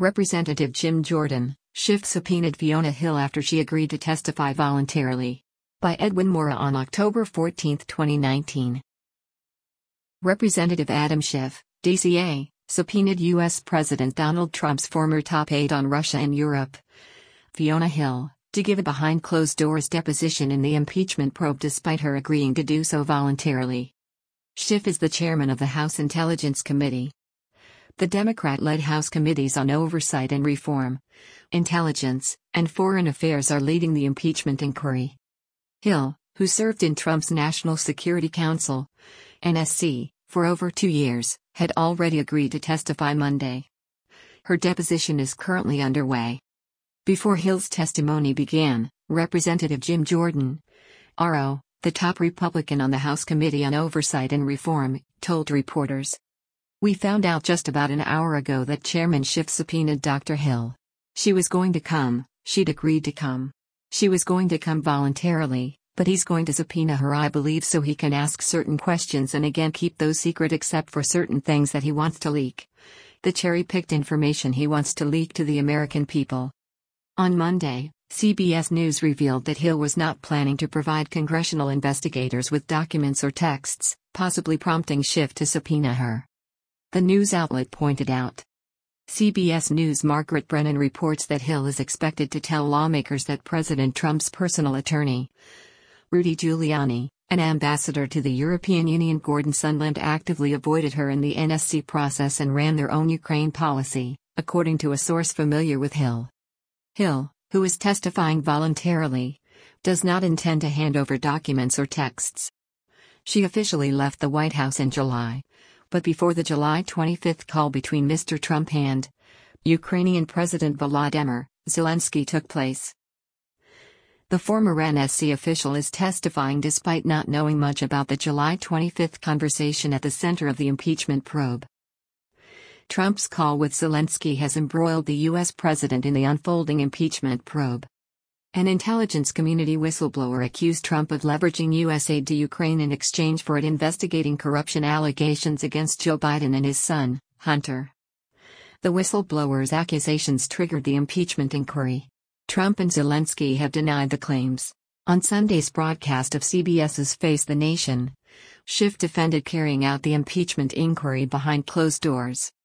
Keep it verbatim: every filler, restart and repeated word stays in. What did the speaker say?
Representative Jim Jordan, Schiff subpoenaed Fiona Hill after she agreed to testify voluntarily. By Edwin Mora on October fourteenth, twenty nineteen. Representative Adam Schiff, D C A, subpoenaed U S President Donald Trump's former top aide on Russia and Europe, Fiona Hill, to give a behind-closed-doors deposition in the impeachment probe despite her agreeing to do so voluntarily. Schiff is the chairman of the House Intelligence Committee. The Democrat-led House Committees on Oversight and Reform, Intelligence, and Foreign Affairs are leading the impeachment inquiry. Hill, who served in Trump's National Security Council, N S C, for over two years, had already agreed to testify Monday. Her deposition is currently underway. Before Hill's testimony began, Representative Jim Jordan, R O, the top Republican on the House Committee on Oversight and Reform, told reporters. "We found out just about an hour ago that Chairman Schiff subpoenaed Doctor Hill. She was going to come, she'd agreed to come. She was going to come voluntarily, but he's going to subpoena her, I believe, so he can ask certain questions and again keep those secret except for certain things that he wants to leak. The cherry-picked information he wants to leak to the American people." On Monday, C B S News revealed that Hill was not planning to provide congressional investigators with documents or texts, possibly prompting Schiff to subpoena her. The news outlet pointed out. C B S News' Margaret Brennan reports that Hill is expected to tell lawmakers that President Trump's personal attorney, Rudy Giuliani, an ambassador to the European Union Gordon Sondland, actively avoided her in the N S C process and ran their own Ukraine policy, according to a source familiar with Hill. Hill, who is testifying voluntarily, does not intend to hand over documents or texts. She officially left the White House in July, but before the July twenty-fifth call between Mister Trump and Ukrainian President Volodymyr Zelensky took place. The former N S C official is testifying despite not knowing much about the July twenty-fifth conversation at the center of the impeachment probe. Trump's call with Zelensky has embroiled the U S president in the unfolding impeachment probe. An intelligence community whistleblower accused Trump of leveraging U S aid to Ukraine in exchange for it investigating corruption allegations against Joe Biden and his son, Hunter. The whistleblower's accusations triggered the impeachment inquiry. Trump and Zelensky have denied the claims. On Sunday's broadcast of CBS's Face the Nation, Schiff defended carrying out the impeachment inquiry behind closed doors.